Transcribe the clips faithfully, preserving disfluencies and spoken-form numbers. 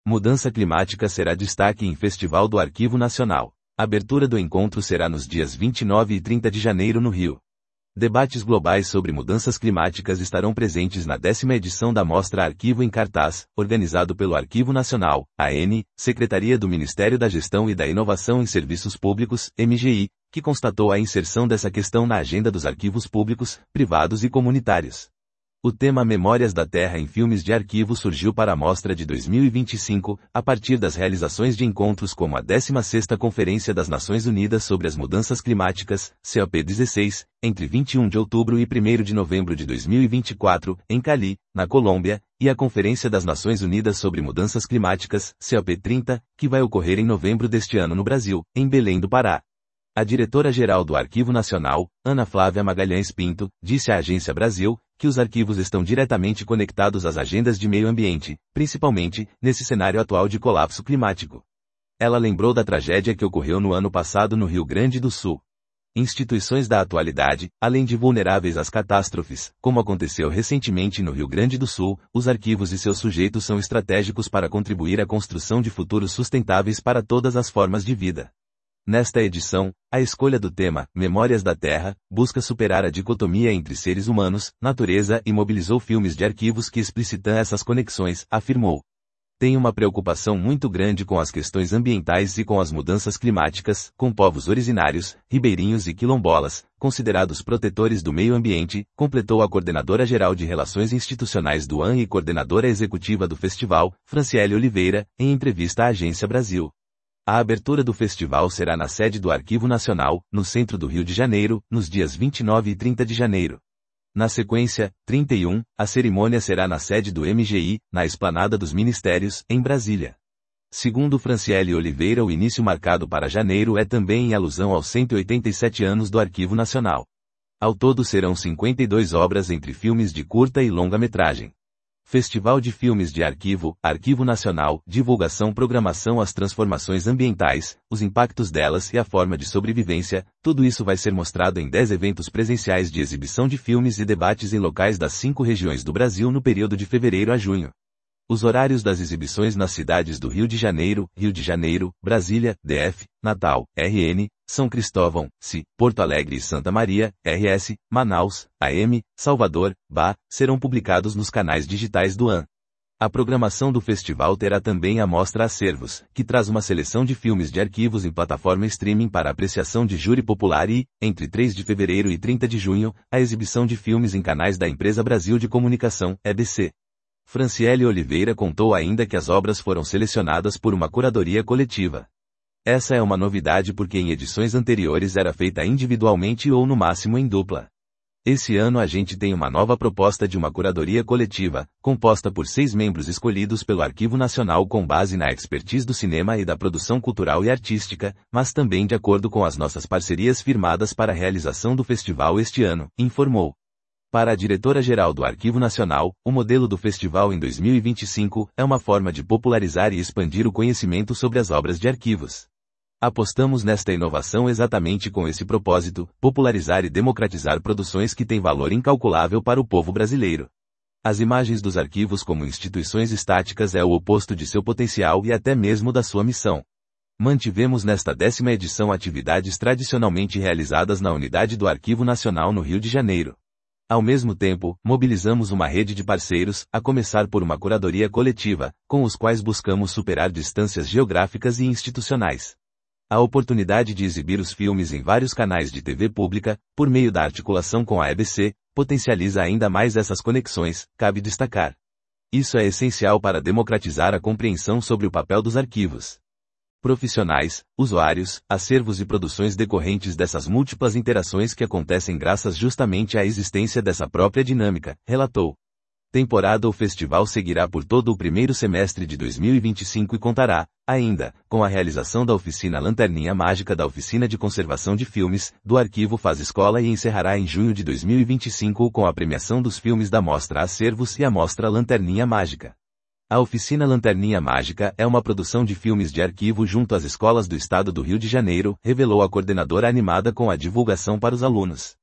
Mudança climática será destaque em Festival do Arquivo Nacional. A abertura do encontro será nos dias vinte e nove e trinta de janeiro no Rio. Debates globais sobre mudanças climáticas estarão presentes na décima edição da Mostra Arquivo em Cartaz, organizado pelo Arquivo Nacional, A N, Secretaria do Ministério da Gestão e da Inovação em Serviços Públicos, M G I, que constatou a inserção dessa questão na agenda dos arquivos públicos, privados e comunitários. O tema Memórias da Terra em Filmes de Arquivo surgiu para a mostra de dois mil e vinte e cinco, a partir das realizações de encontros como a décima sexta Conferência das Nações Unidas sobre as Mudanças Climáticas, C O P dezesseis, entre vinte e um de outubro e primeiro de novembro de dois mil e vinte e quatro, em Cali, na Colômbia, e a Conferência das Nações Unidas sobre Mudanças Climáticas, C O P trinta, que vai ocorrer em novembro deste ano no Brasil, em Belém do Pará. A diretora-geral do Arquivo Nacional, Ana Flávia Magalhães Pinto, disse à Agência Brasil que os arquivos estão diretamente conectados às agendas de meio ambiente, principalmente nesse cenário atual de colapso climático. Ela lembrou da tragédia que ocorreu no ano passado no Rio Grande do Sul. Instituições da atualidade, além de vulneráveis às catástrofes, como aconteceu recentemente no Rio Grande do Sul, os arquivos e seus sujeitos são estratégicos para contribuir à construção de futuros sustentáveis para todas as formas de vida. Nesta edição, a escolha do tema, Memórias da Terra, busca superar a dicotomia entre seres humanos, natureza e mobilizou filmes de arquivos que explicitam essas conexões, afirmou. Tem uma preocupação muito grande com as questões ambientais e com as mudanças climáticas, com povos originários, ribeirinhos e quilombolas, considerados protetores do meio ambiente, completou a coordenadora-geral de Relações Institucionais do A N e coordenadora executiva do festival, Franciele Oliveira, em entrevista à Agência Brasil. A abertura do festival será na sede do Arquivo Nacional, no centro do Rio de Janeiro, nos dias vinte e nove e trinta de janeiro. Na sequência, trinta e um, a cerimônia será na sede do M G I, na Esplanada dos Ministérios, em Brasília. Segundo Franciele Oliveira, o início marcado para janeiro é também em alusão aos cento e oitenta e sete anos do Arquivo Nacional. Ao todo serão cinquenta e duas obras entre filmes de curta e longa-metragem. Festival de Filmes de Arquivo, Arquivo Nacional, divulgação, programação, as transformações ambientais, os impactos delas e a forma de sobrevivência, tudo isso vai ser mostrado em dez eventos presenciais de exibição de filmes e debates em locais das cinco regiões do Brasil no período de fevereiro a junho. Os horários das exibições nas cidades do Rio de Janeiro, Rio de Janeiro, Brasília, D F, Natal, R N, São Cristóvão, C I, Porto Alegre e Santa Maria, R S, Manaus, A M, Salvador, B A, serão publicados nos canais digitais do A N. A programação do festival terá também a Mostra Acervos, que traz uma seleção de filmes de arquivos em plataforma streaming para apreciação de júri popular e, entre três de fevereiro e trinta de junho, a exibição de filmes em canais da Empresa Brasil de Comunicação, E B C. Franciele Oliveira contou ainda que as obras foram selecionadas por uma curadoria coletiva. Essa é uma novidade porque em edições anteriores era feita individualmente ou no máximo em dupla. Esse ano a gente tem uma nova proposta de uma curadoria coletiva, composta por seis membros escolhidos pelo Arquivo Nacional com base na expertise do cinema e da produção cultural e artística, mas também de acordo com as nossas parcerias firmadas para a realização do festival este ano, informou. Para a diretora-geral do Arquivo Nacional, o modelo do festival em dois mil e vinte e cinco é uma forma de popularizar e expandir o conhecimento sobre as obras de arquivos. Apostamos nesta inovação exatamente com esse propósito, popularizar e democratizar produções que têm valor incalculável para o povo brasileiro. As imagens dos arquivos como instituições estáticas é o oposto de seu potencial e até mesmo da sua missão. Mantivemos nesta décima edição atividades tradicionalmente realizadas na unidade do Arquivo Nacional no Rio de Janeiro. Ao mesmo tempo, mobilizamos uma rede de parceiros, a começar por uma curadoria coletiva, com os quais buscamos superar distâncias geográficas e institucionais. A oportunidade de exibir os filmes em vários canais de T V pública, por meio da articulação com a E B C, potencializa ainda mais essas conexões, cabe destacar. Isso é essencial para democratizar a compreensão sobre o papel dos arquivos. Profissionais, usuários, acervos e produções decorrentes dessas múltiplas interações que acontecem graças justamente à existência dessa própria dinâmica, relatou. Temporada O festival seguirá por todo o primeiro semestre de dois mil e vinte e cinco e contará, ainda, com a realização da oficina Lanterninha Mágica da Oficina de Conservação de Filmes, do Arquivo Faz Escola e encerrará em junho de dois mil e vinte e cinco com a premiação dos filmes da Mostra Acervos e a Mostra Lanterninha Mágica. A Oficina Lanterninha Mágica é uma produção de filmes de arquivo junto às escolas do estado do Rio de Janeiro, revelou a coordenadora animada com a divulgação para os alunos.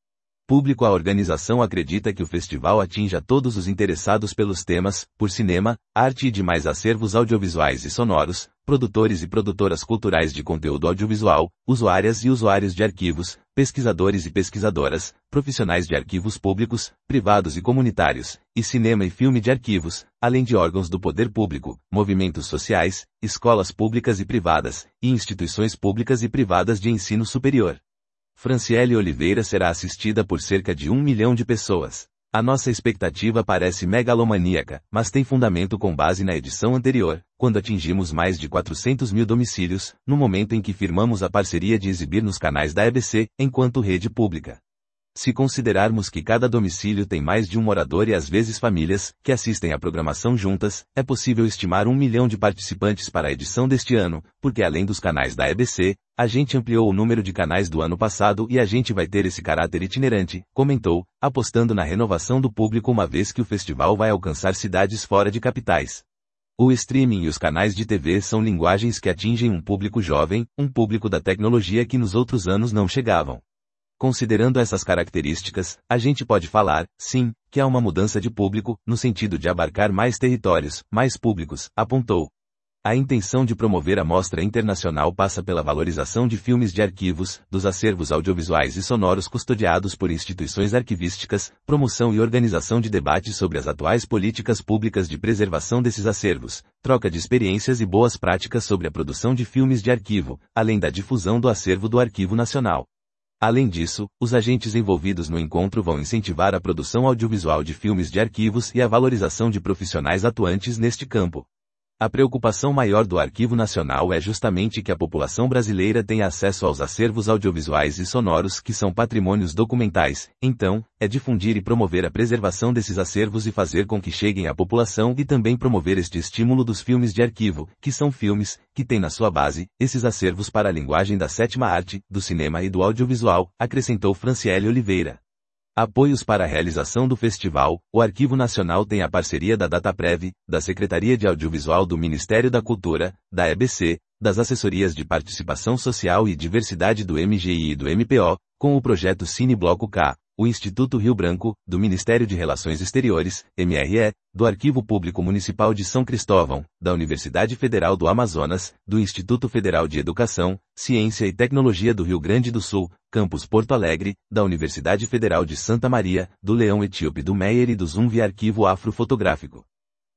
Público. A organização acredita que o festival atinja todos os interessados pelos temas, por cinema, arte e demais acervos audiovisuais e sonoros, produtores e produtoras culturais de conteúdo audiovisual, usuárias e usuários de arquivos, pesquisadores e pesquisadoras, profissionais de arquivos públicos, privados e comunitários, e cinema e filme de arquivos, além de órgãos do poder público, movimentos sociais, escolas públicas e privadas, e instituições públicas e privadas de ensino superior. Franciele Oliveira será assistida por cerca de um milhão de pessoas. A nossa expectativa parece megalomaníaca, mas tem fundamento com base na edição anterior, quando atingimos mais de quatrocentos mil domicílios, no momento em que firmamos a parceria de exibir nos canais da E B C, enquanto rede pública. Se considerarmos que cada domicílio tem mais de um morador e às vezes famílias, que assistem à programação juntas, é possível estimar um milhão de participantes para a edição deste ano, porque além dos canais da E B C, a gente ampliou o número de canais do ano passado e a gente vai ter esse caráter itinerante, comentou, apostando na renovação do público uma vez que o festival vai alcançar cidades fora de capitais. O streaming e os canais de T V são linguagens que atingem um público jovem, um público da tecnologia que nos outros anos não chegavam. Considerando essas características, a gente pode falar, sim, que há uma mudança de público, no sentido de abarcar mais territórios, mais públicos, apontou. A intenção de promover a mostra internacional passa pela valorização de filmes de arquivos, dos acervos audiovisuais e sonoros custodiados por instituições arquivísticas, promoção e organização de debates sobre as atuais políticas públicas de preservação desses acervos, troca de experiências e boas práticas sobre a produção de filmes de arquivo, além da difusão do acervo do Arquivo Nacional. Além disso, os agentes envolvidos no encontro vão incentivar a produção audiovisual de filmes de arquivos e a valorização de profissionais atuantes neste campo. A preocupação maior do Arquivo Nacional é justamente que a população brasileira tenha acesso aos acervos audiovisuais e sonoros que são patrimônios documentais, então, é difundir e promover a preservação desses acervos e fazer com que cheguem à população e também promover este estímulo dos filmes de arquivo, que são filmes, que têm na sua base, esses acervos para a linguagem da sétima arte, do cinema e do audiovisual, acrescentou Franciele Oliveira. Apoios para a realização do festival. O Arquivo Nacional tem a parceria da Dataprev, da Secretaria de Audiovisual do Ministério da Cultura, da E B C, das Assessorias de Participação Social e Diversidade do M G I e do M P O, com o projeto Cine Bloco K, o Instituto Rio Branco, do Ministério de Relações Exteriores, M R E, do Arquivo Público Municipal de São Cristóvão, da Universidade Federal do Amazonas, do Instituto Federal de Educação, Ciência e Tecnologia do Rio Grande do Sul, Campus Porto Alegre, da Universidade Federal de Santa Maria, do Leão Etíope do Meyer e do Zumbi Arquivo Afrofotográfico.